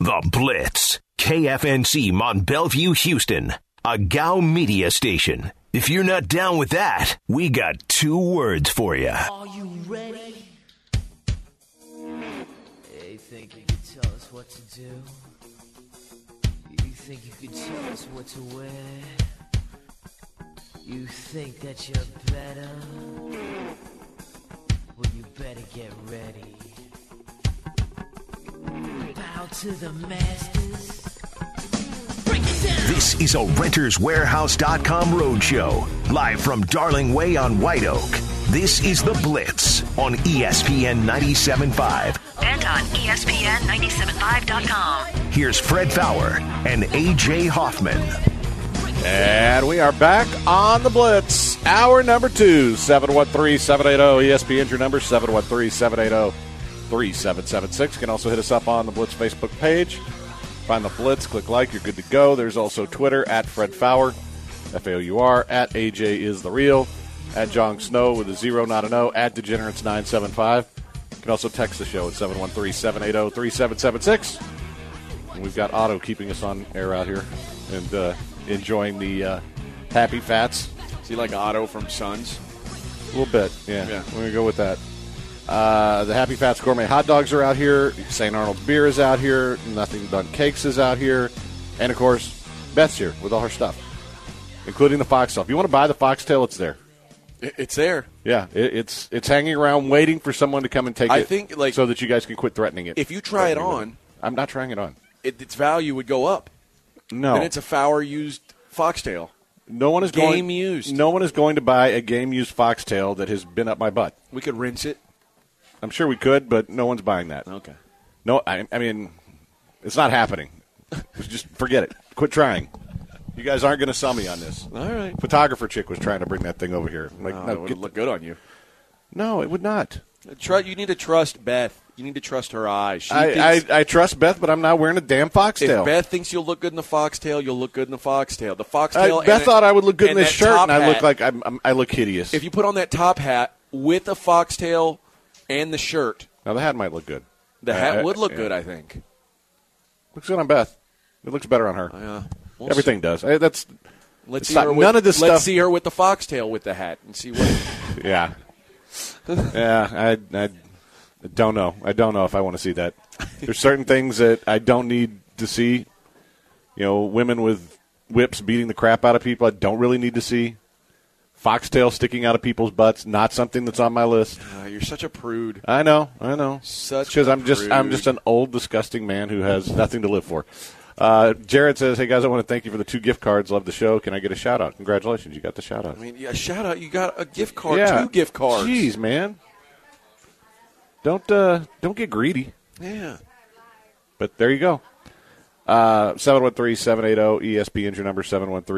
The Blitz. KFNC Mont Bellevue, Houston. A GOW media station. If you're not down with that, we got 2 words for you. Are you ready? You think you could tell us what to do? You think you could tell us what to wear? You think that you're better? Well, you better get ready. Bow to the masters. This is a RentersWarehouse.com roadshow, live from Darling Way on White Oak. This is The Blitz on ESPN 97.5. And on ESPN975.com. Here's Fred Faour and A.J. Hoffman. And we are back on The Blitz. Hour number 2, 713-780. ESPN's your number, 713-780-3776. You can also hit us up on the Blitz Facebook page. Find The Blitz, click like, you're good to go. There's also Twitter, at Fred Faour, F-A-O-U-R, at AJ is the real, at John Snow with a 0, not an O, at Degenerates975. You can also text the show at 713-780-3776. And we've got Otto keeping us on air out here and enjoying the Happy Fats. Is he like Otto from Sons? A little bit, yeah. We're going to go with that. The Happy Fats Gourmet Hot Dogs are out here. St. Arnold's Beer is out here. Nothing But Cakes is out here. And, of course, Beth's here with all her stuff, including the foxtail. If you want to buy the foxtail, it's there. It's there. Yeah, it's hanging around waiting for someone to come and take it. I think, like, so that you guys can quit threatening it. If you try it on. I'm not trying it on. Its value would go up. No. Then it's a Faour-used foxtail. No one is game-used. No one is going to buy a game-used foxtail that has been up my butt. We could rinse it. I'm sure we could, but no one's buying that. Okay. No, I mean, it's not happening. Just forget it. Quit trying. You guys aren't going to sell me on this. All right. Photographer chick was trying to bring that thing over here. Like, it would look good on you. No, it would not. You need to trust Beth. You need to trust her eyes. I trust Beth, but I'm not wearing a damn foxtail. If Beth thinks you'll look good in the foxtail, you'll look good in the foxtail. The foxtail. Beth thought I would look good in this shirt, and I look hat, like I look hideous. If you put on that top hat with a foxtail and the shirt, now the hat might look good. The hat would look good, I think. Looks good on Beth. It looks better on her. Everything does. Let's see her with the foxtail with the hat and see what. Yeah. Yeah, I don't know. I don't know if I want to see that. There's certain things that I don't need to see. You know, women with whips beating the crap out of people, I don't really need to see. Foxtail sticking out of people's butts, not something that's on my list. You're such a prude. I know. Because I'm just an old, disgusting man who has nothing to live for. Jared says, "Hey guys, I want to thank you for the 2 gift cards. Love the show. Can I get a shout out? Congratulations, you got the shout out. I mean, yeah, shout out. You got a gift card. 2 gift cards. Jeez, man. Don't get greedy. Yeah. But there you go. 713-780-ESPN's your number,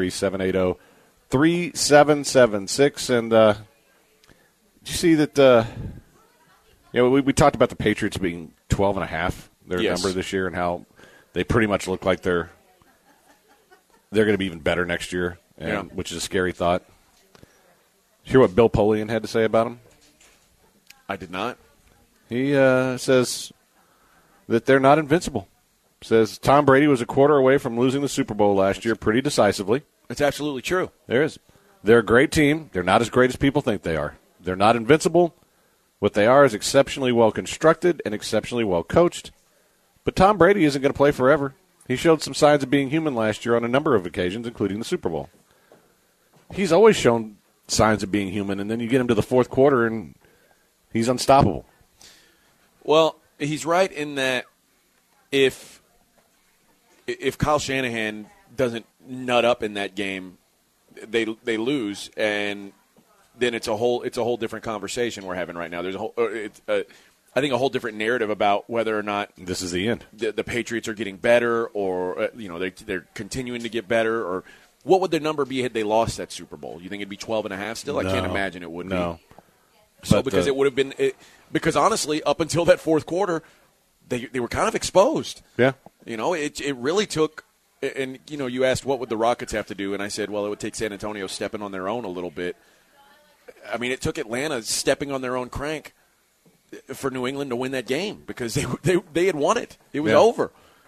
713-780-3776. And did you see that? We talked about the Patriots being 12.5 their number this year, and how they pretty much look like they're going to be even better next year, which is a scary thought. Hear what Bill Polian had to say about them? I did not. He says that they're not invincible. Says Tom Brady was a quarter away from losing the Super Bowl last year pretty decisively. It's absolutely true. They're a great team. They're not as great as people think they are. They're not invincible. What they are is exceptionally well constructed and exceptionally well coached. But Tom Brady isn't going to play forever. He showed some signs of being human last year on a number of occasions, including the Super Bowl. He's always shown signs of being human, and then you get him to the fourth quarter, and he's unstoppable. Well, he's right in that if Kyle Shanahan doesn't nut up in that game, they lose, and then it's a whole different conversation we're having right now. There's I think a whole different narrative about whether or not this is the end. The Patriots are getting better, or they're continuing to get better, or what would their number be had they lost that Super Bowl? You think it'd be 12.5 still? No. I can't imagine it would be. So because it would have been because honestly, up until that fourth quarter, they were kind of exposed. Yeah. It really took. And you asked what would the Rockets have to do, and I said, well, it would take San Antonio stepping on their own a little bit. I mean, it took Atlanta stepping on their own crank for New England to win that game because they had won it. It was over.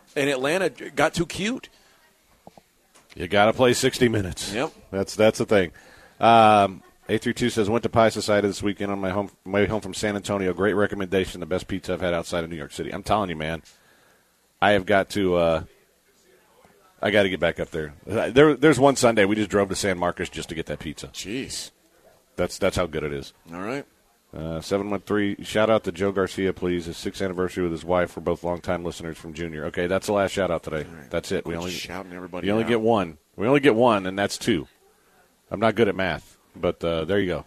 And Atlanta got too cute. You got to play 60 minutes. Yep. That's the thing. 832 says, went to Pie Society this weekend on my way home from San Antonio. Great recommendation. The best pizza I've had outside of New York City. I'm telling you, man. I have got to I got to get back up there. There's one Sunday we just drove to San Marcos just to get that pizza. Jeez. That's how good it is. All right. 713, shout out to Joe Garcia, please. His 6th anniversary with his wife. We're both longtime listeners from Junior. Okay, that's the last shout out today. Right. That's it. We only shouting everybody. You only get one. We only get one, and that's 2. I'm not good at math, but there you go.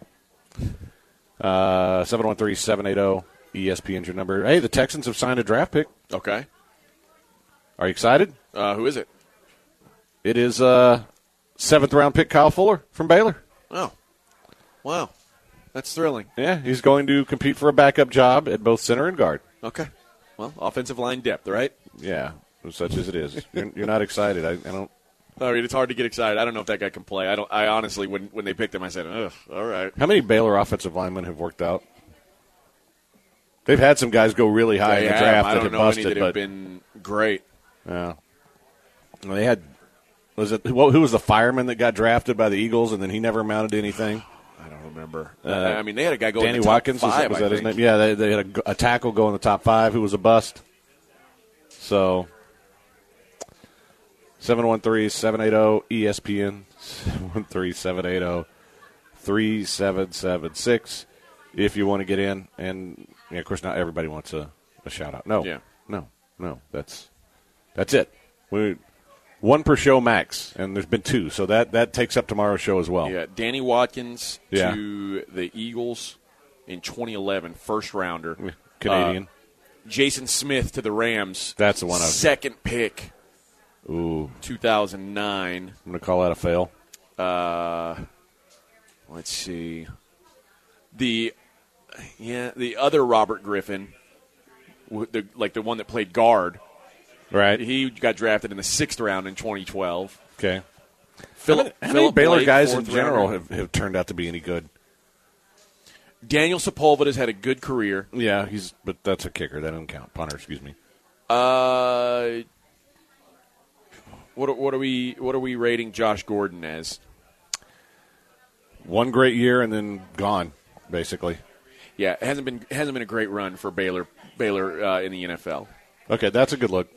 713-780 ESPN's your number. Hey, the Texans have signed a draft pick. Okay. Are you excited? Who is it? It is 7th round pick Kyle Fuller from Baylor. Oh, wow. That's thrilling. Yeah, he's going to compete for a backup job at both center and guard. Okay. Well, offensive line depth, right? Yeah, such as it is. You're not excited. I don't. I mean, it's hard to get excited. I don't know if that guy can play. I honestly, when they picked him, I said, ugh, all right. How many Baylor offensive linemen have worked out? They've had some guys go really high in the draft that have busted. That have been great. Yeah. Well, they had, who was the fireman that got drafted by the Eagles and then he never amounted to anything? I don't remember. I mean, they had a guy go Danny in the top Watkins, 5, was that his name? Yeah, they had a tackle go in the top 5 who was a bust. So, 713-780-ESPN, 713-780-3776 if you want to get in. And, of course, not everybody wants a shout-out. No, that's it. One per show max, and there's been 2, so that takes up tomorrow's show as well. Yeah, Danny Watkins to the Eagles in 2011, first rounder. Canadian. Jason Smith to the Rams. That's the one. Second pick. Ooh. 2009. I'm going to call that a fail. Let's see. The other Robert Griffin, the one that played guard. Right. He got drafted in the 6th round in 2012. Okay. How many Baylor Blake, guys in general rounder. have turned out to be any good? Daniel Sepulveda's had a good career. Yeah, but that's a kicker. That doesn't count. Punter, excuse me. What are we rating Josh Gordon as? One great year and then gone, basically. Yeah, it hasn't been a great run for Baylor in the NFL. Okay, that's a good look.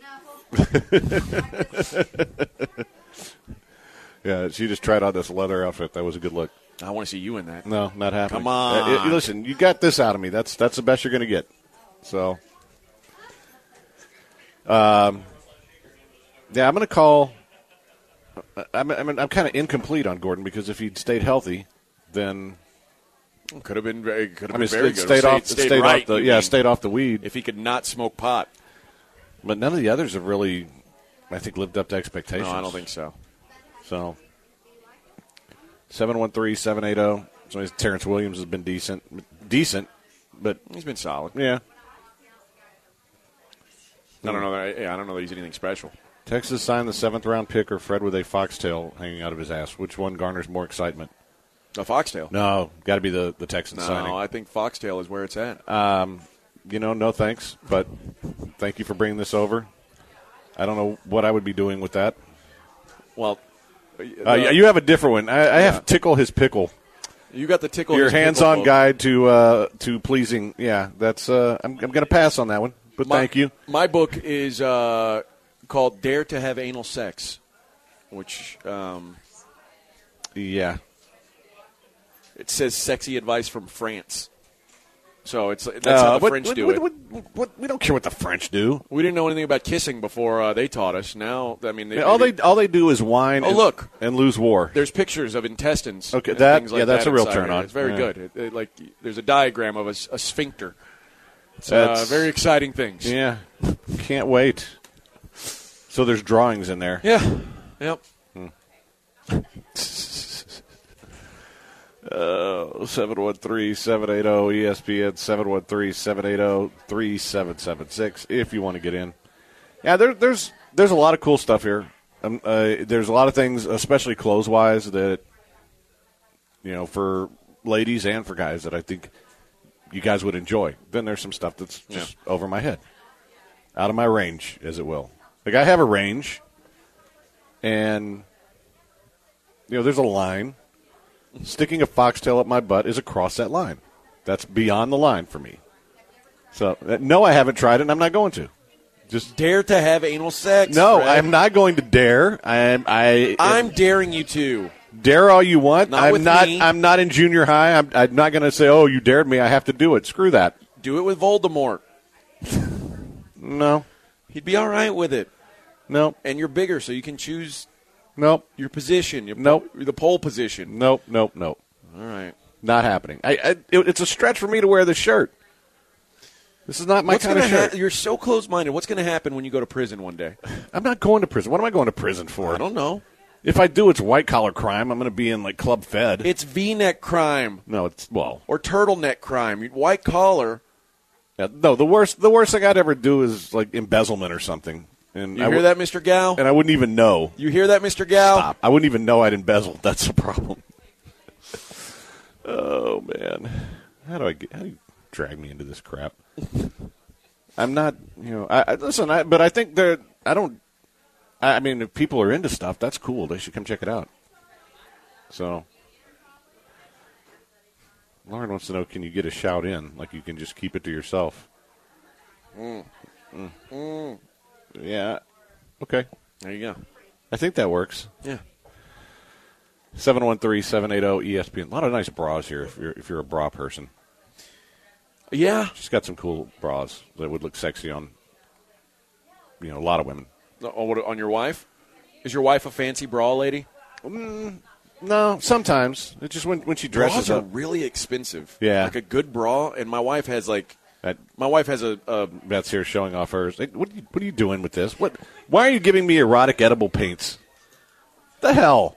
Yeah, she just tried on this leather outfit. That was a good look. I want to see you in that. No, not happening. Come on. Listen, you got this out of me. That's the best you're going to get. So, yeah, I'm going to call. I'm kind of incomplete on Gordon because if he'd stayed healthy, then could have been very good. Stayed off the weed. If he could not smoke pot. But none of the others have really, I think, lived up to expectations. No, I don't think so. So, 713-780. So Terrence Williams has been decent, but he's been solid. Yeah. I don't know that he's anything special. Texas signed the 7th round picker, Fred with a foxtail hanging out of his ass. Which one garners more excitement? A foxtail? No, got to be the Texans signing. No, I think foxtail is where it's at. No thanks, but thank you for bringing this over. I don't know what I would be doing with that. Well, you have a different one. I have Tickle His Pickle. You got the Tickle Your His hands-on Pickle guide to pleasing. Yeah, that's. I'm going to pass on that one, but thank you. My book is called Dare to Have Anal Sex, which yeah, it says sexy advice from France. So that's how the French do it. We don't care what the French do. We didn't know anything about kissing before they taught us. Now, I mean, all they do is whine. And lose war. There's pictures of intestines. Okay, and things like that's that a real inside turn here. on. It's very good. There's a diagram of a sphincter. It's That's very exciting things. Yeah, can't wait. So there's drawings in there. Yeah. Yep. 713-780-ESPN, 713-780-3776 if you want to get in. Yeah, there's a lot of cool stuff here. There's a lot of things, especially clothes-wise, that, for ladies and for guys that I think you guys would enjoy. Then there's some stuff that's just over my head, out of my range, as it will. Like, I have a range, and, there's a line. Sticking a foxtail up my butt is across that line. That's beyond the line for me. So, no, I haven't tried it, and I'm not going to. Just dare to have anal sex? No, Fred? I'm not going to dare. I'm daring you to. Dare all you want. Not with me. I'm not in junior high. I'm not going to say, oh, you dared me, I have to do it. Screw that. Do it with Voldemort. No. He'd be all right with it. No. And you're bigger, so you can choose Nope. your position. Nope. The pole position. Nope. All right. Not happening. It's a stretch for me to wear this shirt. This is not my kind of shirt. You're so close-minded. What's going to happen when you go to prison one day? I'm not going to prison. What am I going to prison for? I don't know. If I do, it's white-collar crime. I'm going to be in, like, Club Fed. It's V-neck crime. No, it's, well. Or turtleneck crime. White collar. Yeah, no, the worst thing I'd ever do is, like, embezzlement or something. And You hear that, Mr. Gow? And I wouldn't even know. You hear that, Mr. Gow? Stop. I wouldn't even know I'd embezzled. That's the problem. Oh, man. How do you drag me into this crap? I'm not, but I think if people are into stuff, that's cool. They should come check it out. So, Lauren wants to know, can you get a shout in? Like, you can just keep it to yourself. Yeah. Okay. There you go. I think that works. Yeah. 713-780-ESPN. A lot of nice bras here if you're a bra person. Yeah. She's got some cool bras that would look sexy on, a lot of women. On your wife? Is your wife a fancy bra lady? No, sometimes. It's just when she dresses Bras are up. really expensive. Yeah. Like a good bra, and my wife has a Beth's here showing off hers. Hey, what are you doing with this? Why are you giving me erotic edible paints? The hell?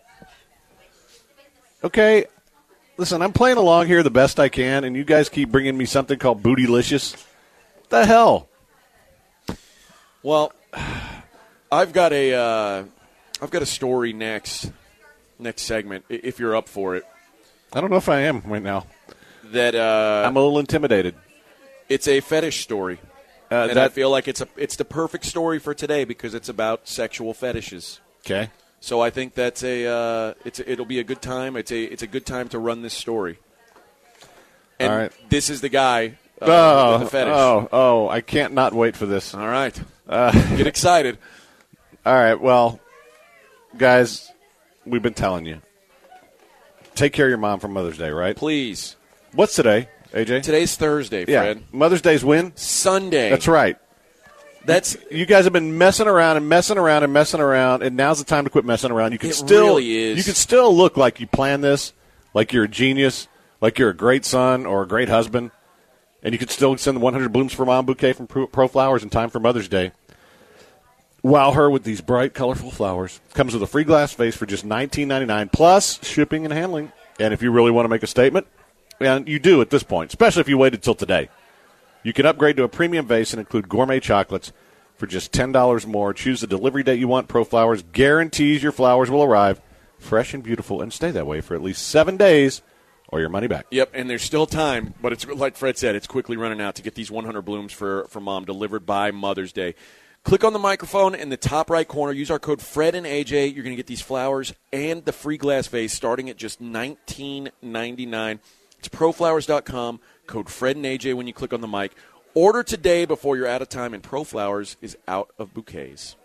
Okay. Listen, I'm playing along here the best I can, and you guys keep bringing me something called Bootylicious. The hell? Well, I've got a story next segment, if you're up for it. I don't know if I am right now. That I'm a little intimidated. It's a fetish story, and I feel like it's the perfect story for today because it's about sexual fetishes. Okay. So I think that's it'll be a good time. It's a good time to run this story. And all right. This is the guy with the fetish. I can't not wait for this. All right. Get excited. All right. Well, guys, we've been telling you. Take care of your mom for Mother's Day, right? Please. What's today, AJ? Today's Thursday, Fred. Yeah. Mother's Day's when? Sunday. That's right. You guys have been messing around, and now's the time to quit messing around. You can really is. You can still look like you planned this, like you're a genius, like you're a great son or a great husband, and you can still send the 100 Blooms for Mom bouquet from Pro Flowers in time for Mother's Day. Wow her with these bright, colorful flowers. Comes with a free glass vase for just $19.99 plus shipping and handling. And if you really want to make a statement, and you do at this point, especially if you waited till today, you can upgrade to a premium vase and include gourmet chocolates for just $10 more. Choose the delivery date you want. Pro Flowers guarantees your flowers will arrive fresh and beautiful and stay that way for at least 7 days or your money back. Yep, and there's still time, but it's like Fred said, it's quickly running out to get these 100 Blooms for Mom delivered by Mother's Day. Click on the microphone in the top right corner. Use our code Fred and AJ. You're going to get these flowers and the free glass vase starting at just $19.99. It's proflowers.com. Code Fred and AJ when you click on the mic. Order today before you're out of time, and Pro Flowers is out of bouquets.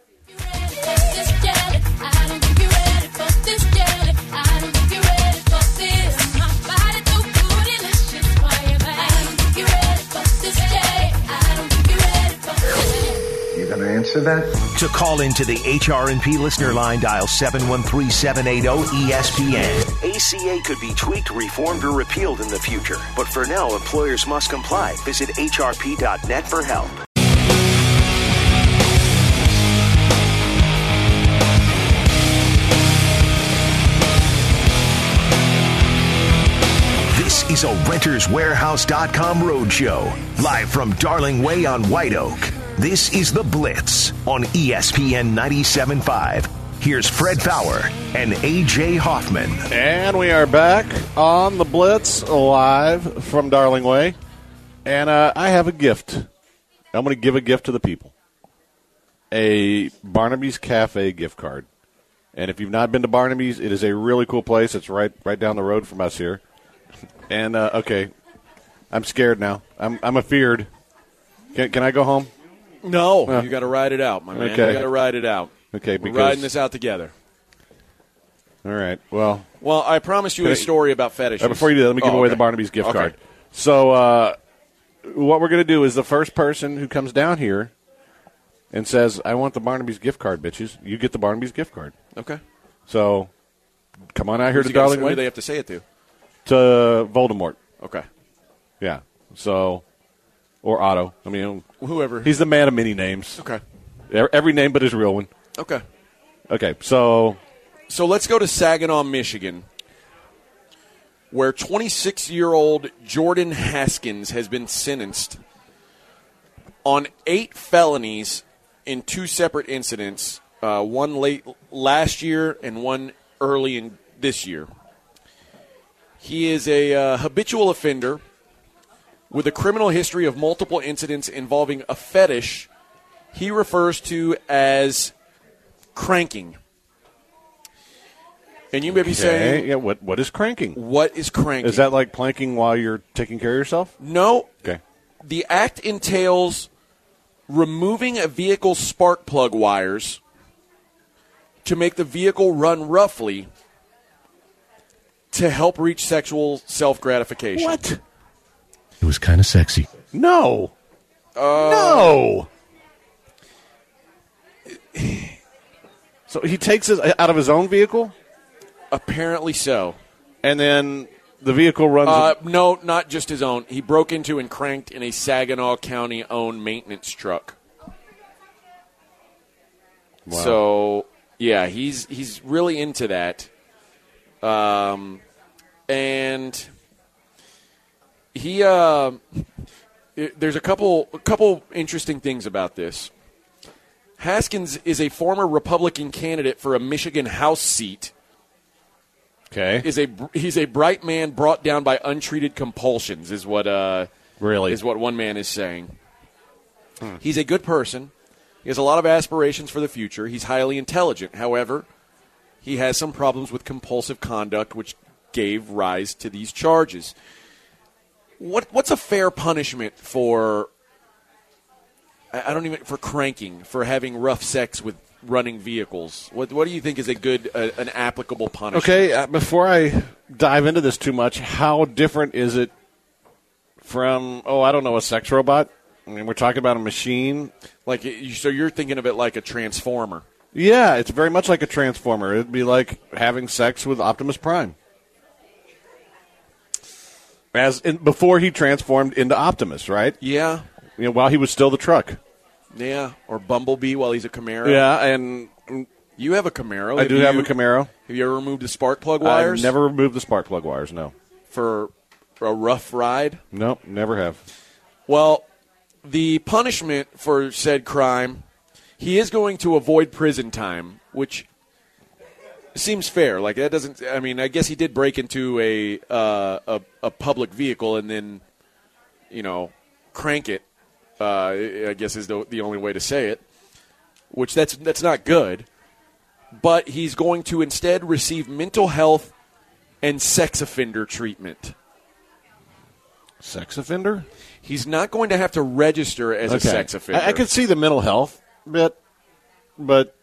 You gonna answer that? To call into the HRNP listener line, dial 713-780-ESPN. ACA could be tweaked, reformed, or repealed in the future. But for now, employers must comply. Visit hrp.net for help. This is a RentersWarehouse.com roadshow, live from Darling Way on White Oak. This is The Blitz on ESPN 97.5. Here's Fred Fowler and A.J. Hoffman. And we are back on The Blitz, live from Darling Way. And I have a gift. I'm going to give a gift to the people. a Barnaby's Cafe gift card. And if you've not been to Barnaby's, it is a really cool place. It's right down the road from us here. And, okay, I'm scared now. I'm afeared. Can I go home? No, you got to ride it out, my man. Okay. You got to ride it out. Okay, We're riding this out together. All right, well, I promised you a story about fetishes. before you do that, let me give away the Barnaby's gift card. So what we're going to do is the first person who comes down here and says, I want the Barnaby's gift card, bitches, you get the Barnaby's gift card. Okay. So come on out here to Darling Who Way. do they have to say it to? To Voldemort. Okay. Yeah. So, or Otto. I mean, whoever. He's the man of many names. Okay. Every name but his real one. Okay. Okay, so let's go to Saginaw, Michigan, where 26-year-old Jordan Haskins has been sentenced on 8 felonies in 2 separate incidents, one late last year and one early in this year. He is a habitual offender with a criminal history of multiple incidents involving a fetish he refers to as cranking. And you may be saying, yeah, what is cranking? What is cranking? Is that like planking while you're taking care of yourself? No. Okay. The act entails removing a vehicle's spark plug wires to make the vehicle run roughly to help reach sexual self-gratification. What? It was kind of sexy. No. No. So he takes it out of his own vehicle? Apparently so. And then the vehicle runs... No, not just his own. He broke into and cranked in a Saginaw County-owned maintenance truck. Wow. So, yeah, he's really into that. And he there's a couple interesting things about this. Haskins is a former Republican candidate for a Michigan House seat. Okay. He's a bright man brought down by untreated compulsions, is what one man is saying. He's a good person. He has a lot of aspirations for the future. He's highly intelligent. However, he has some problems with compulsive conduct, which gave rise to these charges. What's a fair punishment for cranking, for having rough sex with running vehicles? What do you think is a good, an applicable punishment? Okay, before I dive into this too much, how different is it from, a sex robot? I mean, we're talking about a machine. So you're thinking of it like a transformer. Yeah, it's very much like a transformer. It'd be like having sex with Optimus Prime. Before he transformed into Optimus, right? Yeah. While he was still the truck. Yeah, or Bumblebee while he's a Camaro. Yeah, and you have a Camaro. I do have a Camaro. Have you ever removed the spark plug wires? I've never removed the spark plug wires, no. For a rough ride? No, never have. Well, the punishment for said crime, he is going to avoid prison time, which seems fair. Like that doesn't. I mean, I guess he did break into a public vehicle and then, crank it. I guess is the only way to say it. Which that's not good. But he's going to instead receive mental health and sex offender treatment. Sex offender? He's not going to have to register as a sex offender. I could see the mental health bit, but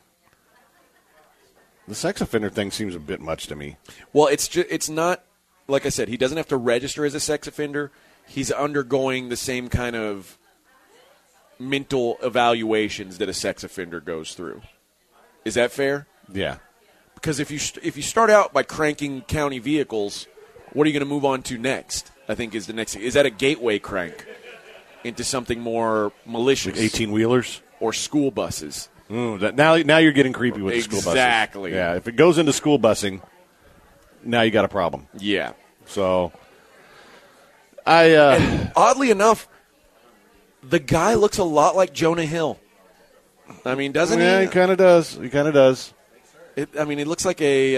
the sex offender thing seems a bit much to me. Well, it's not, like I said, he doesn't have to register as a sex offender. He's undergoing the same kind of mental evaluations that a sex offender goes through. Is that fair? Yeah. Because if you start out by cranking county vehicles, what are you going to move on to next? I think is the next thing. Is that a gateway crank into something more malicious? Like 18-wheelers? Or school buses. Now you're getting creepy with the school buses. Exactly. Yeah, if it goes into school busing, now you got a problem. Yeah. So, and oddly enough, the guy looks a lot like Jonah Hill. I mean, doesn't he? Yeah, he kind of does. He looks like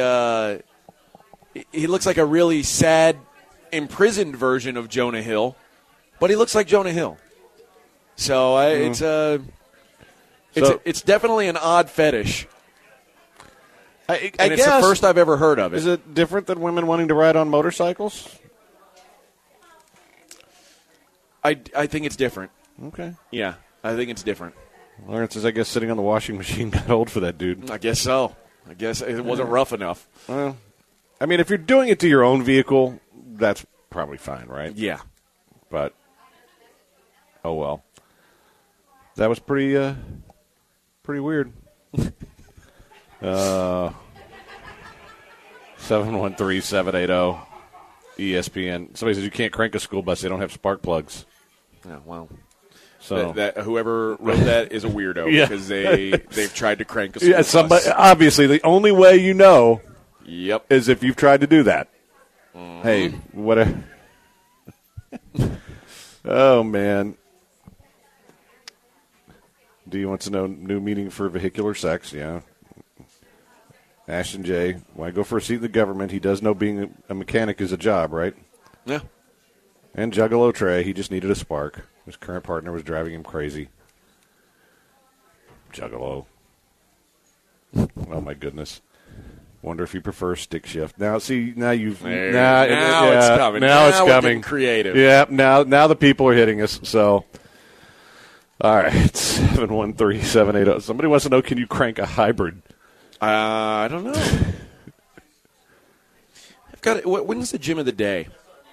he looks like a really sad, imprisoned version of Jonah Hill, but he looks like Jonah Hill. So It's definitely an odd fetish. I And guess it's the first I've ever heard of it. Is it different than women wanting to ride on motorcycles? I think it's different. Okay. Yeah, I think it's different. Lawrence is, I guess, sitting on the washing machine got old for that dude. I guess so. I guess it wasn't rough enough. Well, I mean, if you're doing it to your own vehicle, that's probably fine, right? Yeah. But, oh well. That was pretty weird. 713-780 ESPN. Somebody says you can't crank a school bus. They don't have spark plugs. Yeah, well, So that whoever wrote that is a weirdo Yeah. because they've tried to crank a school yeah, somebody bus. obviously the only way you know Yep. is if you've tried to do that. Hey, what a oh man. Do you want to know new meaning for vehicular sex? Yeah. Ashton J. Why go for a seat in the government? He does know being a mechanic is a job, right? Yeah. And Juggalo Trey, he just needed a spark. His current partner was driving him crazy. Juggalo. Oh my goodness. Wonder if he prefers stick shift. Now, see, now you've Now it's coming. Now it's Now we're coming. getting creative. Yeah. Now the people are hitting us. So, all right, 713-780. Somebody wants to know: can you crank a hybrid? I don't know. I've got it. When's the gym of the day?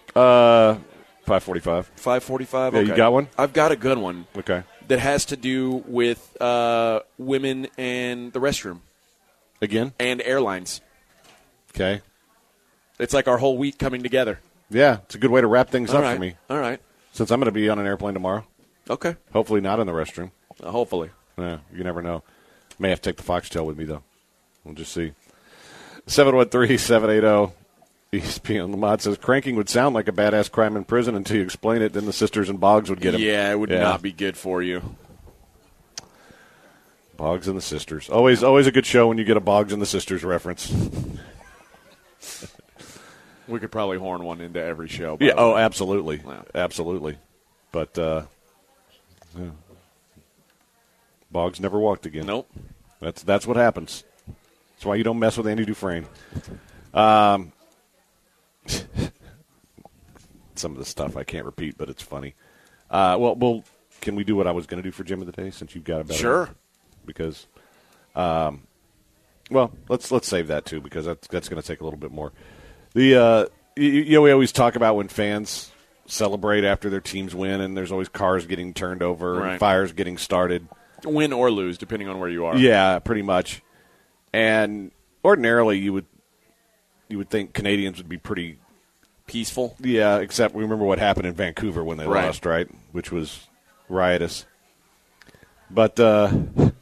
5:45. 5:45. Yeah, Okay. you got one? I've got a good one. Okay. That has to do with women and the restroom Again? and airlines. Okay. It's like our whole week coming together. Yeah, it's a good way to wrap things All up right. for me. All right. Since I'm going to be on an airplane tomorrow. Okay. Hopefully not in the restroom. Hopefully. Yeah, you never know. May have to take the Foxtail with me, though. We'll just see. 713-780 ESPN. Lamont says, cranking would sound like a badass crime in prison until you explain it. Then the sisters and Boggs would get him. Yeah, it would not be good for you. Boggs and the Sisters. Always a good show when you get a Boggs and the Sisters reference. We could probably horn one into every show. by Yeah. the way. Oh, absolutely. Wow. Absolutely. But yeah. Boggs never walked again. Nope. That's what happens. That's why you don't mess with Andy Dufresne. Some of the stuff I can't repeat, but it's funny. Well, can we do what I was going to do for Gym of the Day since you've got a better Sure. one? Because, let's save that too because that's going to take a little bit more. We always talk about when fans celebrate after their teams win, and there's always cars getting turned over Right. and fires getting started. Win or lose, depending on where you are. Yeah, pretty much. And ordinarily, you would think Canadians would be pretty Peaceful. Yeah, except remember what happened in Vancouver when they Right. lost, right? Which was riotous. But the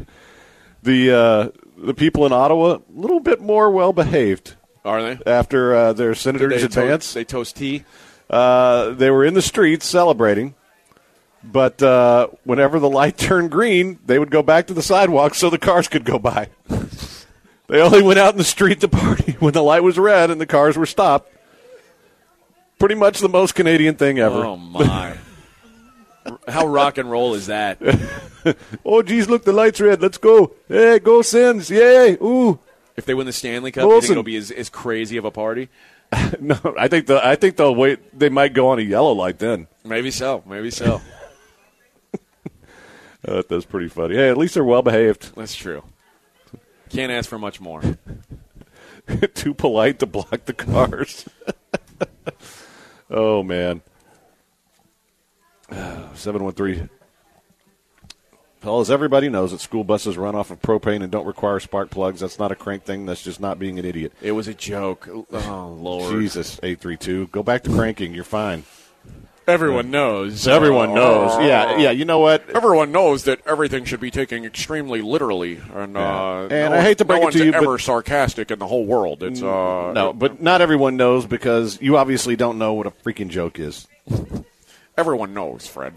people in Ottawa, a little bit more well behaved Are they? after their Senators They advance. They toast tea. They were in the streets celebrating, but whenever the light turned green, they would go back to the sidewalk so the cars could go by. They only went out in the street to party when the light was red and the cars were stopped. Pretty much the most Canadian thing ever. Oh, my. How rock and roll is that? Oh, geez, look, the light's red. Let's go. Hey, go Sens. Yay. Ooh. If they win the Stanley Cup, you Wilson. think it'll be as crazy of a party? No, I think they'll wait. They might go on a yellow light then. Maybe so. Maybe so. That's pretty funny. Hey, at least they're well behaved. That's true. Can't ask for much more. Too polite to block the cars. Oh, man. 713. Well, as everybody knows, that school buses run off of propane and don't require spark plugs. That's not a crank thing. That's just not being an idiot. It was a joke. Oh, Lord. Jesus, 832. Go back to cranking. You're fine. Everyone knows. Everyone knows. Yeah, you know what? Everyone knows that everything should be taken extremely literally. And, Yeah. And I hate to break it to you, no one's but- ever sarcastic in the whole worord. It's No, but not everyone knows because you obviously don't know what a freaking joke is. everyone knows, Fred.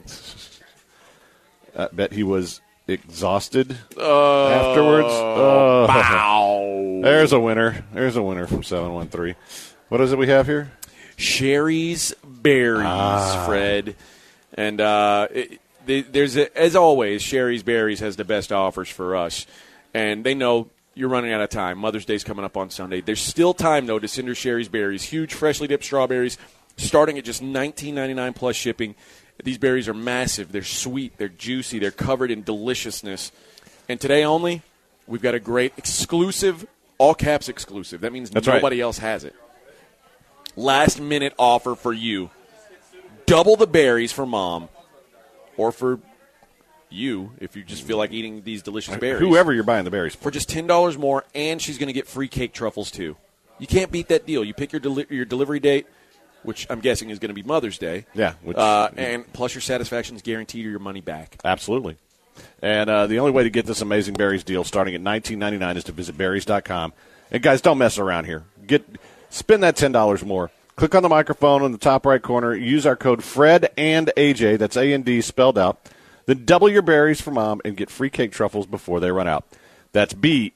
I bet he was exhausted afterwards. Oh. Bow. There's a winner. There's a winner from 713. What is it we have here? Sherry's Berries, Fred. And as always, Sherry's Berries has the best offers for us, and they know you're running out of time. Mother's Day's coming up on Sunday. There's still time, though, to Cinder Sherry's Berries. Huge, freshly dipped strawberries, starting at just $19.99 plus shipping. These berries are massive. They're sweet. They're juicy. They're covered in deliciousness. And today only, we've got a great exclusive, all caps exclusive. That means nobody else has it. Last-minute offer for you. Double the berries for Mom, or for you if you just feel like eating these delicious berries. Whoever you're buying the berries for just $10 more, and she's going to get free cake truffles too. You can't beat that deal. You pick your delivery date, which I'm guessing is going to be Mother's Day. Yeah. And plus your satisfaction is guaranteed or your money back. Absolutely. And the only way to get this amazing berries deal starting at $19.99 is to visit berries.com. And guys, don't mess around here. Spend that $10 more. Click on the microphone in the top right corner. Use our code Fred and AJ. That's A&D spelled out. Then double your berries for Mom and get free cake truffles before they run out. That's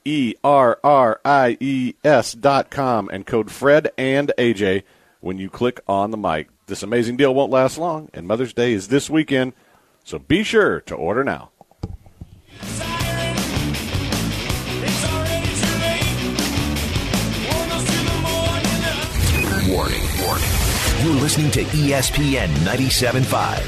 BERRIES.com and code Fred and AJ when you click on the mic. This amazing deal won't last long, and Mother's Day is this weekend, so be sure to order now. Warning. You're listening to ESPN 97.5.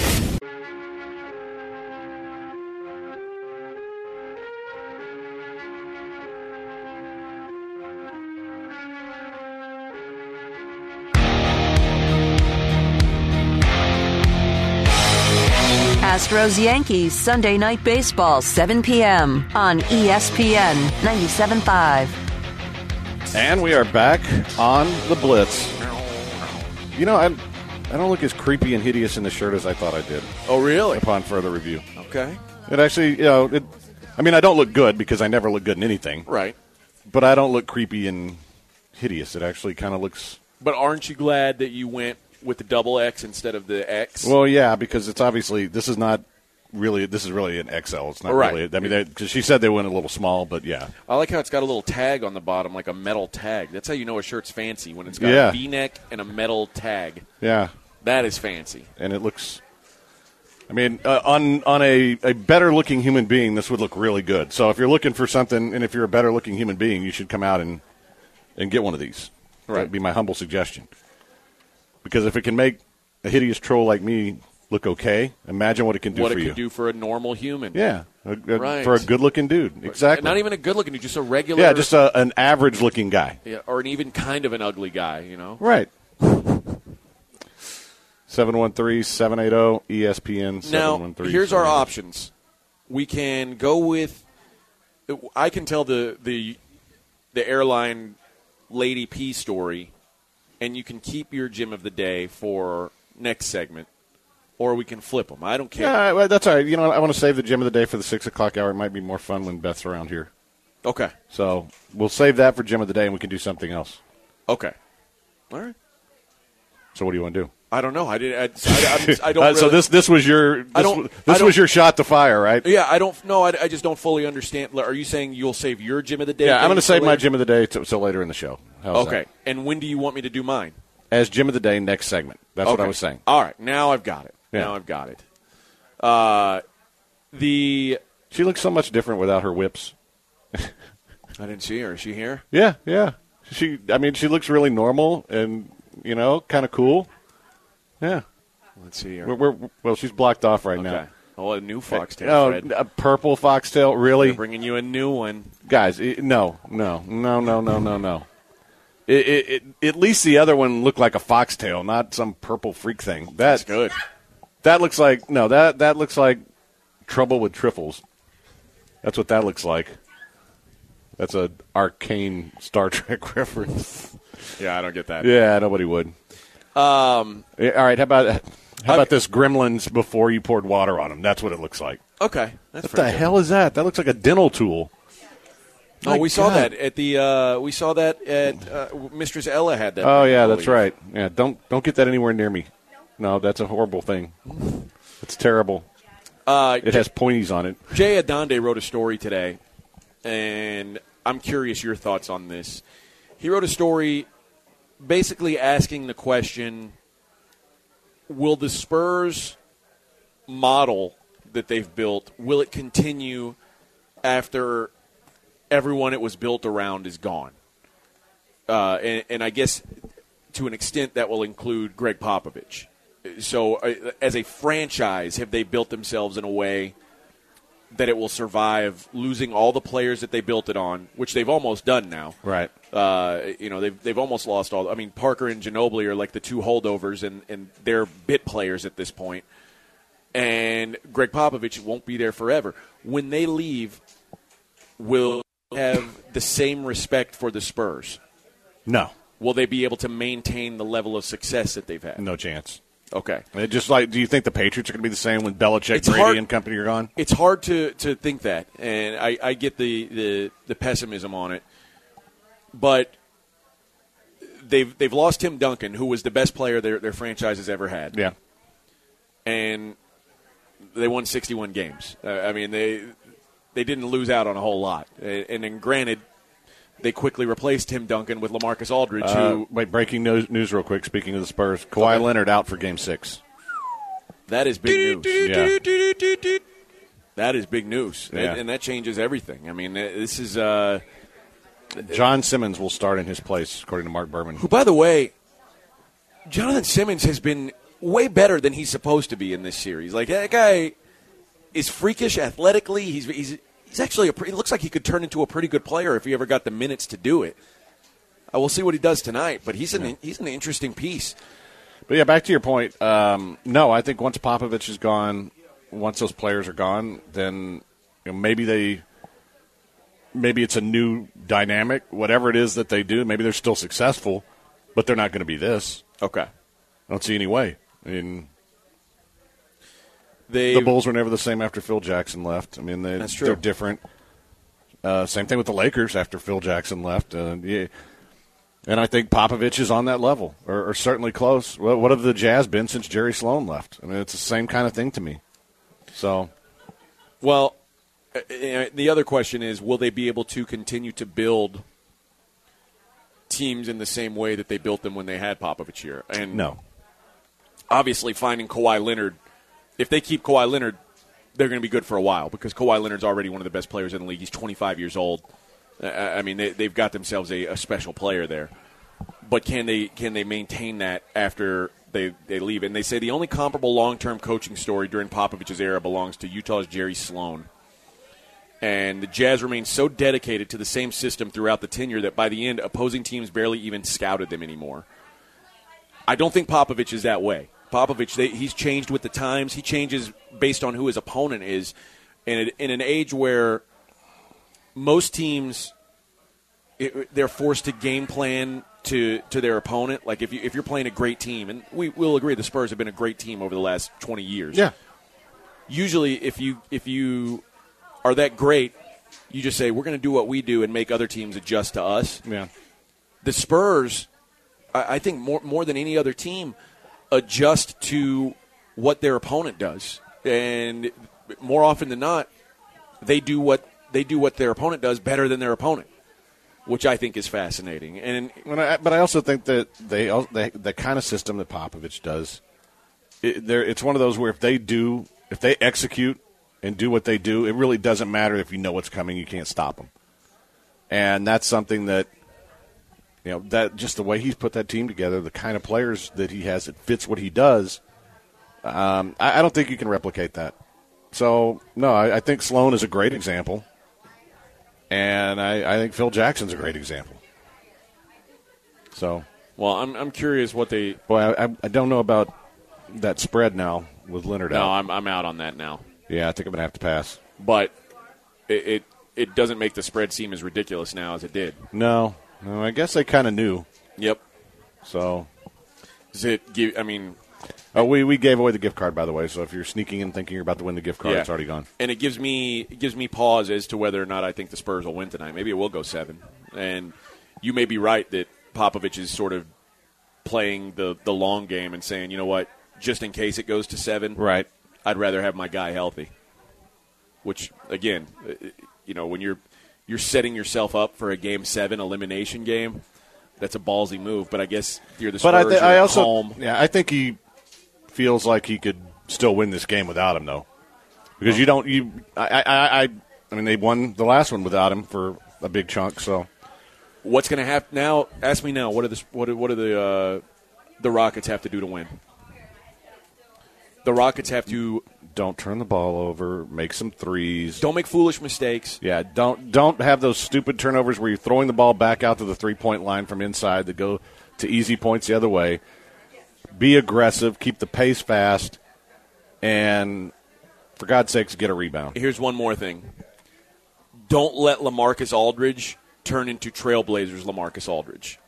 Astros-Yankees Sunday Night Baseball, 7 p.m. on ESPN 97.5. And we are back on the Blitz. You know, I don't look as creepy and hideous in the shirt as I thought I did. Oh, really? Upon further review. Okay. It actually, I don't look good because I never look good in anything. Right. But I don't look creepy and hideous. It actually kind of looks... But aren't you glad that you went with the double X instead of the X? Well, yeah, because it's obviously, this is really an XL. It's not right. really, because she said they went a little small, but yeah. I like how it's got a little tag on the bottom, like a metal tag. That's how you know a shirt's fancy, when it's got a V-neck and a metal tag. Yeah. That is fancy. And it looks, on a better-looking human being, this would look really good. So if you're looking for something, and if you're a better-looking human being, you should come out and get one of these. Right. That would be my humble suggestion. Because if it can make a hideous troll like me look okay, imagine what it can do for you. What it can do for a normal human. Yeah, right. For a good-looking dude. Exactly. Not even a good-looking dude, just a regular. Yeah, just an average-looking guy. Yeah, or an even kind of an ugly guy, Right. 713-780-ESPN. Now, here's our options. We can go with – I can tell the airline Lady P story, and you can keep your gym of the day for next segment, or we can flip them. I don't care. Yeah, well, that's all right. I want to save the gym of the day for the 6 o'clock hour. It might be more fun when Beth's around here. Okay. So we'll save that for gym of the day, and we can do something else. Okay. All right. So what do you want to do? I don't know. I don't. Really, so this was your was your shot to fire, right? Yeah, I don't. No, I just don't fully understand. Are you saying you'll save your gym of the day? Yeah, I'm going to save my gym of the day till later in the show. How's okay. That? And when do you want me to do mine? As gym of the day, next segment. That's what I was saying. All right. Now I've got it. Yeah. Now I've got it. She looks so much different without her whips. I didn't see her. Is she here? Yeah. She looks really normal and kind of cool. Yeah. Let's see here. Well, she's blocked off right now. Oh, a new foxtail, Fred. A purple foxtail, really? They're bringing you a new one. Guys, no. At least the other one looked like a foxtail, not some purple freak thing. That's good. That looks like that looks like Trouble with Trifles. That's what that looks like. That's a arcane Star Trek reference. Yeah, I don't get that. Yeah, nobody would. All right, how about this Gremlins before you poured water on them? That's what it looks like. Okay, that's what the hell is that? That looks like a dental tool. We saw that at Mistress Ella had that. Oh yeah, that's right. Yeah, don't get that anywhere near me. No, that's a horrible thing. It's terrible. It has pointies on it. Jay Adonde wrote a story today, and I'm curious your thoughts on this. He wrote a story basically asking the question, will the Spurs model that they've built, will it continue after everyone it was built around is gone? And I guess to an extent that will include Greg Popovich. So as a franchise, have they built themselves in a way that it will survive losing all the players that they built it on, which they've almost done now. Right. They've almost lost all. I mean, Parker and Ginobili are like the two holdovers, and they're bit players at this point. And Greg Popovich won't be there forever. When they leave, will have the same respect for the Spurs? No. Will they be able to maintain the level of success that they've had? No chance. Okay. Just like, do you think the Patriots are going to be the same when Belichick, Brady, and company are gone? It's hard to think that, and I get the pessimism on it. But they've lost Tim Duncan, who was the best player their franchise has ever had. Yeah. And they won 61 games. I mean, they didn't lose out on a whole lot. And then, granted, they quickly replaced Tim Duncan with LaMarcus Aldridge. Wait, breaking news real quick. Speaking of the Spurs, Kawhi Leonard out for Game 6. That is big news. Yeah. That is big news, Yeah. and that changes everything. I mean, this is John Simmons will start in his place, according to Mark Berman. who, by the way, Jonathan Simmons has been way better than he's supposed to be in this series. Like, that guy is freakish athletically. He's actually he looks like he could turn into a pretty good player if he ever got the minutes to do it. We'll see what he does tonight, but he's an interesting piece. But, yeah, back to your point. No, I think once Popovich is gone, once those players are gone, then maybe it's a new dynamic, whatever it is that they do. Maybe they're still successful, but they're not going to be this. Okay. I don't see any way. I mean, the Bulls were never the same after Phil Jackson left. I mean, That's true. They're different. Same thing with the Lakers after Phil Jackson left. Yeah. And I think Popovich is on that level, or certainly close. What have the Jazz been since Jerry Sloan left? I mean, it's the same kind of thing to me. So, well, the other question is, will they be able to continue to build teams in the same way that they built them when they had Popovich here? And no. Obviously, finding Kawhi Leonard, if they keep Kawhi Leonard, they're going to be good for a while because Kawhi Leonard's already one of the best players in the league. He's 25 years old. I mean, they've got themselves a special player there. But can they maintain that after they leave? And they say the only comparable long-term coaching story during Popovich's era belongs to Utah's Jerry Sloan. And the Jazz remained so dedicated to the same system throughout the tenure that by the end, opposing teams barely even scouted them anymore. I don't think Popovich is that way. Popovich, he's changed with the times. He changes based on who his opponent is. And in an age where most teams, they're forced to game plan to their opponent. Like if you're playing a great team, and we'll agree the Spurs have been a great team over the last 20 years. Yeah. Usually if you are that great, you just say, we're going to do what we do and make other teams adjust to us. Yeah. The Spurs, I think more than any other team, adjust to what their opponent does. And more often than not, they do what their opponent does better than their opponent, which I think is fascinating. But I also think that the kind of system that Popovich does, it's one of those where if they execute and do what they do, it really doesn't matter if you know what's coming. You can't stop them. And that's something that, that just the way he's put that team together, the kind of players that he has, it fits what he does. I don't think you can replicate that. So, no, I think Sloan is a great example. And I think Phil Jackson's a great example. So, well, I'm curious what they. Boy, I don't know about that spread now with Leonard out. No, I'm out on that now. Yeah, I think I'm going to have to pass. But it doesn't make the spread seem as ridiculous now as it did. No, I guess they kind of knew. Yep. So, does it give? I mean, we gave away the gift card, by the way. So if you're sneaking in thinking you're about to win the gift card, it's already gone. And it gives me pause as to whether or not I think the Spurs will win tonight. Maybe it will go 7. And you may be right that Popovich is sort of playing the long game and saying, you know what, just in case it goes to 7, right? I'd rather have my guy healthy. Which again, when you're setting yourself up for a Game 7 elimination game, that's a ballsy move. But I guess you're the Spurs. But I also, home. Yeah, I think he feels like he could still win this game without him, though, because I mean, they won the last one without him for a big chunk. So, what's going to happen now? Ask me now. What do the Rockets have to do to win? The Rockets have to don't turn the ball over, make some threes. Don't make foolish mistakes. Yeah, don't have those stupid turnovers where you're throwing the ball back out to the 3-point line from inside that go to easy points the other way. Be aggressive, keep the pace fast, and for God's sakes, get a rebound. Here's one more thing. Don't let LaMarcus Aldridge turn into Trailblazers LaMarcus Aldridge.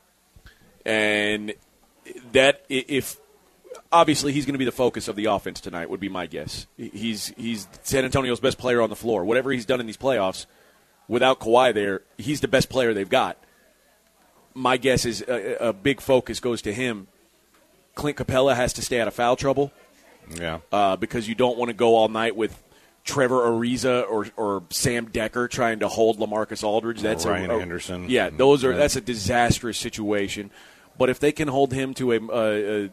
And that, if obviously he's going to be the focus of the offense tonight, would be my guess. He's San Antonio's best player on the floor. Whatever he's done in these playoffs, without Kawhi there, he's the best player they've got. My guess is a big focus goes to him. Clint Capella has to stay out of foul trouble. Yeah. Because you don't want to go all night with Trevor Ariza or Sam Decker trying to hold LaMarcus Aldridge. That's Ryan Anderson. Yeah, that's a disastrous situation. But if they can hold him to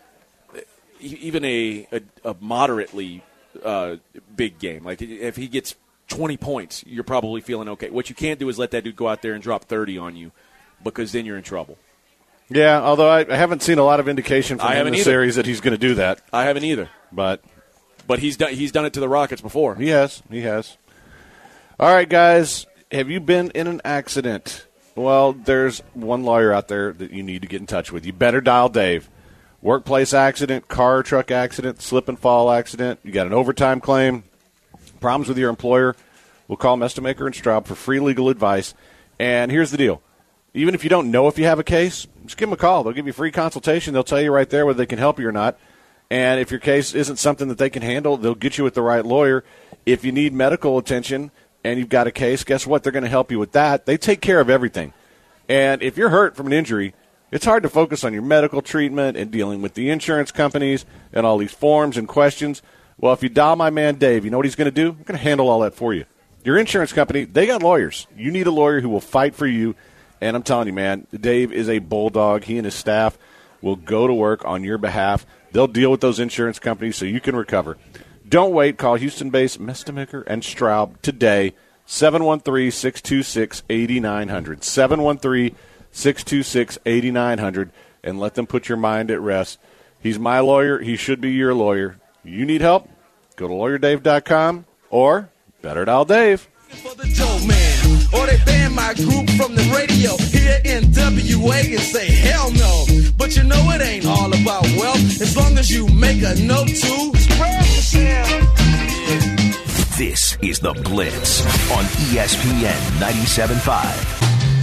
even a moderately big game, like if he gets 20 points, you're probably feeling okay. What you can't do is let that dude go out there and drop 30 on you, because then you're in trouble. Yeah, although I haven't seen a lot of indication from him in the series that he's going to do that. I haven't either. But he's done it to the Rockets before. He has. All right, guys, have you been in an accident? Well, there's one lawyer out there that you need to get in touch with. You better dial Dave. Workplace accident, car or truck accident, slip and fall accident, you got an overtime claim, problems with your employer, we'll call Mestemacher and Straub for free legal advice. And here's the deal. Even if you don't know if you have a case, just give them a call. They'll give you a free consultation. They'll tell you right there whether they can help you or not. And if your case isn't something that they can handle, they'll get you with the right lawyer. If you need medical attention and you've got a case, guess what? They're going to help you with that. They take care of everything. And if you're hurt from an injury, it's hard to focus on your medical treatment and dealing with the insurance companies and all these forms and questions. Well, if you dial my man Dave, you know what he's going to do? He's going to handle all that for you. Your insurance company, they got lawyers. You need a lawyer who will fight for you. And I'm telling you, man, Dave is a bulldog. He and his staff will go to work on your behalf. They'll deal with those insurance companies so you can recover. Don't wait. Call Houston-based Mestemacher and Straub today, 713-626-8900. 713-626-8900, and let them put your mind at rest. He's my lawyer. He should be your lawyer. You need help? Go to LawyerDave.com or better dial Dave. For the Joe Man, or they ban my group from the radio here in WA and say hell no. But you know it ain't all about wealth, as long as you make a note to spread yourself. This is The Blitz on ESPN 97.5.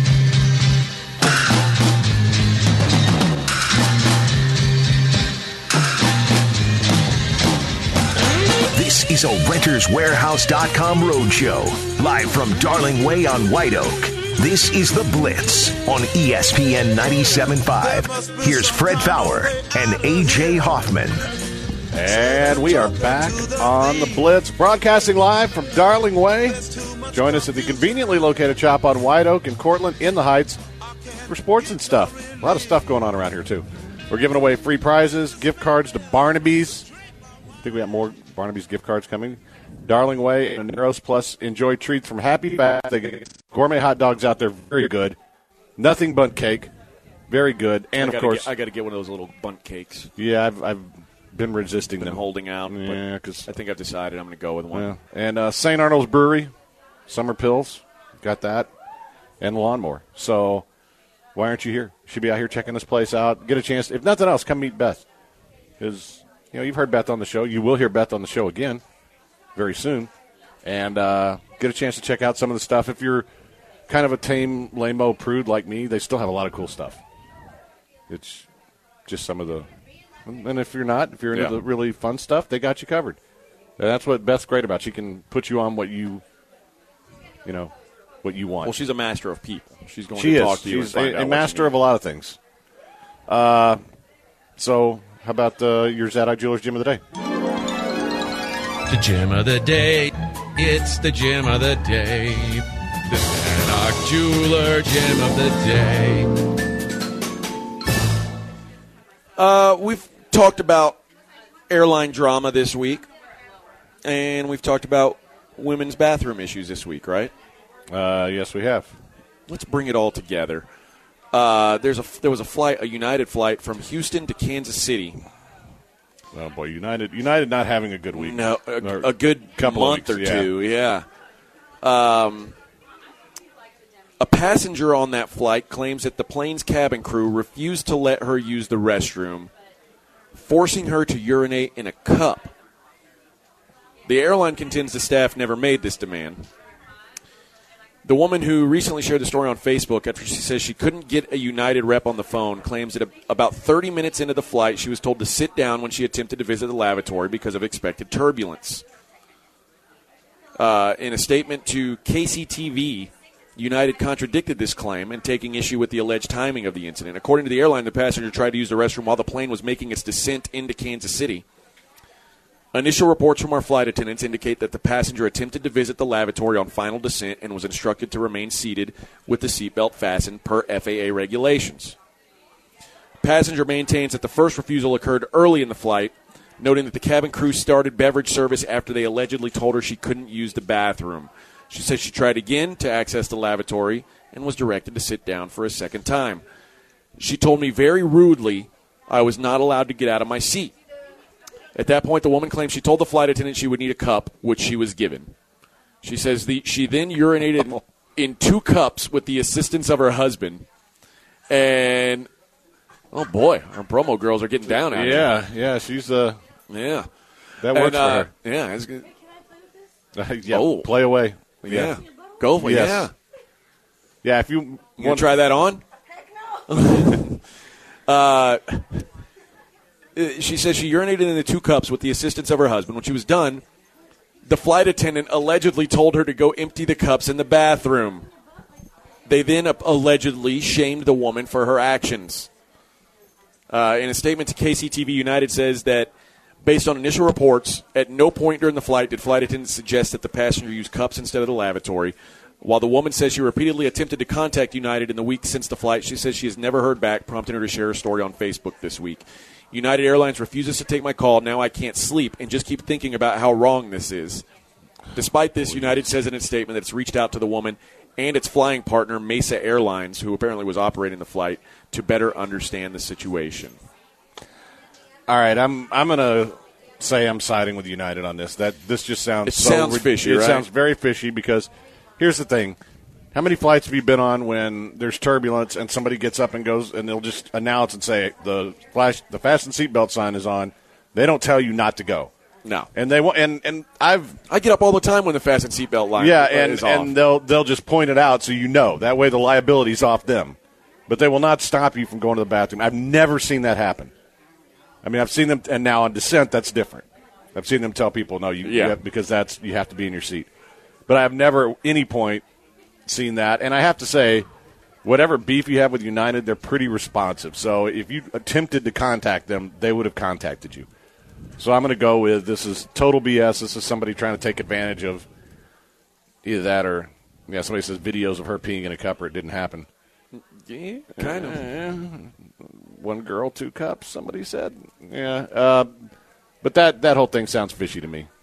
This is a RentersWarehouse.com roadshow, live from Darling Way on White Oak. This is The Blitz on ESPN 97.5. Here's Fred Fowler and A.J. Hoffman. And we are back on The Blitz, broadcasting live from Darling Way. Join us at the conveniently located shop on White Oak in Cortland in the Heights for sports and stuff. A lot of stuff going on around here, too. We're giving away free prizes, gift cards to Barnaby's. I think we got more Barnaby's gift cards coming. Darling Way and Narrows, plus enjoy treats from Happy Fast. They get gourmet hot dogs out there, very good. Nothing but cake, very good. And, of course, I got to get one of those little bundt cakes. Yeah, I've been resisting them. Holding out. Yeah, because I think I've decided I'm going to go with one. Yeah. And St. Arnold's Brewery, Summer Pills, got that, and Lawnmower. So why aren't you here? You should be out here checking this place out. Get a chance. If nothing else, come meet Beth. Because, you know, you've heard Beth on the show. You will hear Beth on the show again very soon. And get a chance to check out some of the stuff. If you're kind of a tame, lame-o prude like me, they still have a lot of cool stuff. It's just some of the – and if you're not, if you're into the really fun stuff, they got you covered. And that's what Beth's great about. She can put you on what you what you want. Well, she's a master of people. She's going to talk to you. She's a master of a lot of things. So – how about your Zadok Jewelers Gym of the Day? The Gym of the Day. It's the Gym of the Day. The Zadok Jeweler Gym of the Day. We've talked about airline drama this week, and we've talked about women's bathroom issues this week, right? Yes, we have. Let's bring it all together. There was a United flight from Houston to Kansas City. Oh boy, United not having a good week. No, a good couple month of weeks, or two. Yeah. A passenger on that flight claims that the plane's cabin crew refused to let her use the restroom, forcing her to urinate in a cup. The airline contends the staff never made this demand. The woman who recently shared the story on Facebook after she says she couldn't get a United rep on the phone claims that about 30 minutes into the flight, she was told to sit down when she attempted to visit the lavatory because of expected turbulence. In a statement to KCTV, United contradicted this claim and taking issue with the alleged timing of the incident. According to the airline, the passenger tried to use the restroom while the plane was making its descent into Kansas City. Initial reports from our flight attendants indicate that the passenger attempted to visit the lavatory on final descent and was instructed to remain seated with the seatbelt fastened per FAA regulations. Passenger maintains that the first refusal occurred early in the flight, noting that the cabin crew started beverage service after they allegedly told her she couldn't use the bathroom. She says she tried again to access the lavatory and was directed to sit down for a second time. She told me very rudely I was not allowed to get out of my seat. At that point, the woman claims she told the flight attendant she would need a cup, which she was given. She says she then urinated in 2 cups with the assistance of her husband. And, oh, boy, our promo girls are getting down out here. Yeah, she's Yeah. that works for her. Yeah, it's good. Yeah, play away. Yeah. Go for it. Yes. Yeah. Yeah, if you Want to try that on? She says she urinated in the 2 cups with the assistance of her husband. When she was done, the flight attendant allegedly told her to go empty the cups in the bathroom. They then allegedly shamed the woman for her actions. In a statement to KCTV, United says that based on initial reports, at no point during the flight did flight attendants suggest that the passenger use cups instead of the lavatory. While the woman says she repeatedly attempted to contact United in the week since the flight, she says she has never heard back, prompting her to share her story on Facebook this week. United Airlines refuses to take my call. Now I can't sleep and just keep thinking about how wrong this is. Despite this, United says in its statement that it's reached out to the woman and its flying partner, Mesa Airlines, who apparently was operating the flight, to better understand the situation. All right, I'm going to say I'm siding with United on this. This just sounds sounds fishy, right? It sounds very fishy because here's the thing. How many flights have you been on when there's turbulence and somebody gets up and goes and they'll just announce and say the fasten seatbelt sign is on? They don't tell you not to go. No. And they and I get up all the time when the fasten seatbelt line is off. And they'll just point it out so you know. That way the liability's off them. But they will not stop you from going to the bathroom. I've never seen that happen. I mean, I've seen them, and now on descent, that's different. I've seen them tell people, no, because you have to be in your seat. But I've never, at any point, seen that. And I have to say, whatever beef you have with United, they're pretty responsive. So if you attempted to contact them, they would have contacted you. So I'm going to go with this is total BS. This is somebody trying to take advantage of either that or, somebody says videos of her peeing in a cup or it didn't happen. Yeah, kind of. 1 girl, 2 cups, somebody said. Yeah. But that whole thing sounds fishy to me.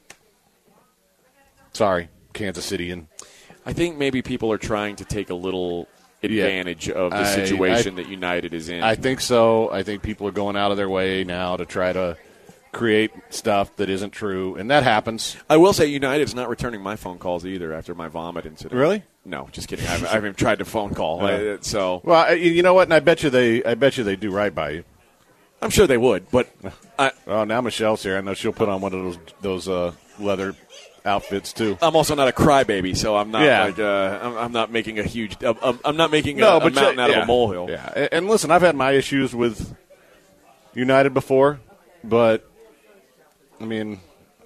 Sorry, Kansas City. And I think maybe people are trying to take a little advantage of the situation that United is in. I think so. I think people are going out of their way now to try to create stuff that isn't true, and that happens. I will say United's not returning my phone calls either after my vomit incident. Really? No, just kidding. I haven't tried to phone call. Well, you know what? And I bet you they do right by you. I'm sure they would, but now Michelle's here. I know she'll put on one of those leather outfits too. I'm also not a crybaby, so I'm not I'm not making a huge. I'm not making a mountain out of a molehill. Yeah, and listen, I've had my issues with United before, but I mean,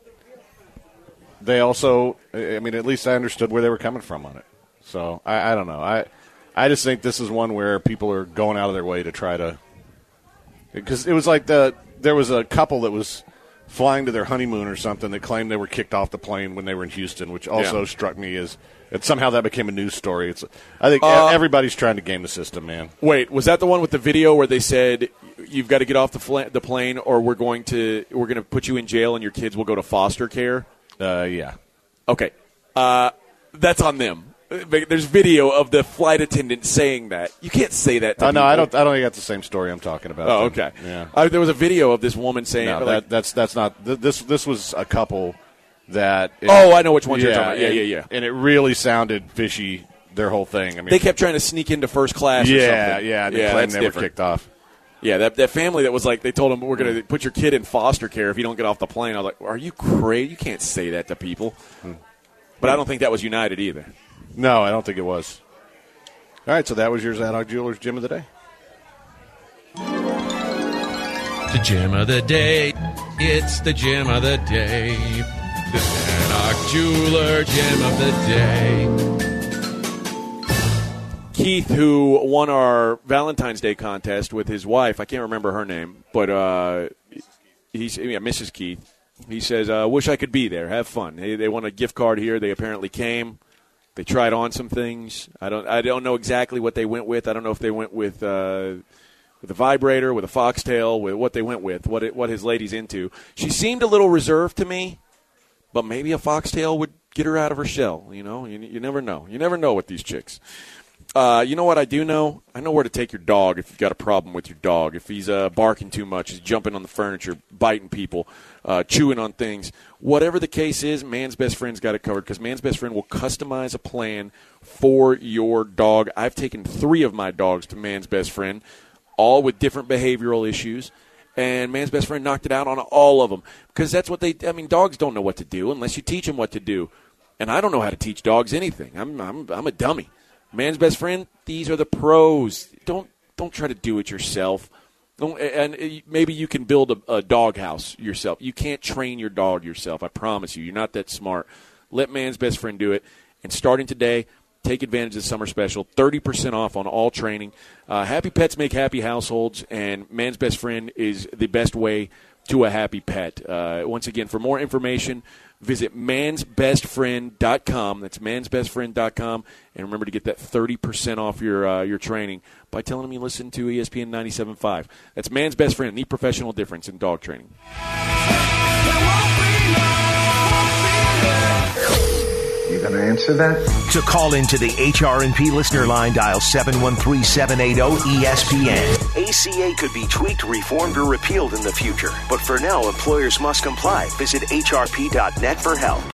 they also. I mean, at least I understood where they were coming from on it. So I don't know. I just think this is one where people are going out of their way to try to. Because it was like there was a couple that was flying to their honeymoon or something that claimed they were kicked off the plane when they were in Houston, which also struck me as somehow that became a news story. I think everybody's trying to game the system, man. Wait, was that the one with the video where they said you've got to get off the plane or we're going to put you in jail and your kids will go to foster care? Yeah. Okay. That's on them. There's video of the flight attendant saying that. You can't say that to people. No, I don't think that's the same story I'm talking about. Oh, okay. Yeah. There was a video of this woman saying that's not this was a couple that I know which one you're talking about. Yeah. And it really sounded fishy, their whole thing. I mean, they kept trying to sneak into first class or something. Yeah, they claimed they were kicked off. Yeah, that family that was like, they told them, we're going to put your kid in foster care if you don't get off the plane. I was like, are you crazy? You can't say that to people. But I don't think that was United either. No, I don't think it was. All right, so that was your Zadok Jewelers Gym of the Day. The Gym of the Day. It's the Gym of the Day. The Zadok Jeweler Gym of the Day. Keith, who won our Valentine's Day contest with his wife, I can't remember her name, but Mrs. Keith. He says, wish I could be there. Have fun. They want a gift card here. They apparently came. They tried on some things. I don't know exactly what they went with. I don't know if they went with a vibrator, with a foxtail, with what they went with, what his lady's into. She seemed a little reserved to me, but maybe a foxtail would get her out of her shell. You know, you never know. You never know with these chicks. You know what I do know? I know where to take your dog if you've got a problem with your dog. If he's barking too much, he's jumping on the furniture, biting people, chewing on things. Whatever the case is, Man's Best Friend's got it covered because Man's Best Friend will customize a plan for your dog. I've taken 3 of my dogs to Man's Best Friend, all with different behavioral issues, and Man's Best Friend knocked it out on all of them because that's what dogs don't know what to do unless you teach them what to do. And I don't know how to teach dogs anything. I'm a dummy. Man's Best Friend, these are the pros. Don't try to do it yourself. Maybe you can build a dog house yourself. You can't train your dog yourself. I promise you. You're not that smart. Let Man's Best Friend do it. And starting today, take advantage of the summer special. 30% off on all training. Happy pets make happy households, and Man's Best Friend is the best way to a happy pet. Once again, for more information, visit mansbestfriend.com. That's mansbestfriend.com. And remember to get that 30% off your training by telling them you listen to ESPN 97.5. That's Man's Best Friend, the professional difference in dog training. You going to answer that? To call into the HRNP listener line, dial 713-780-ESPN. ACA could be tweaked, reformed, or repealed in the future. But for now, employers must comply. Visit hrp.net for help.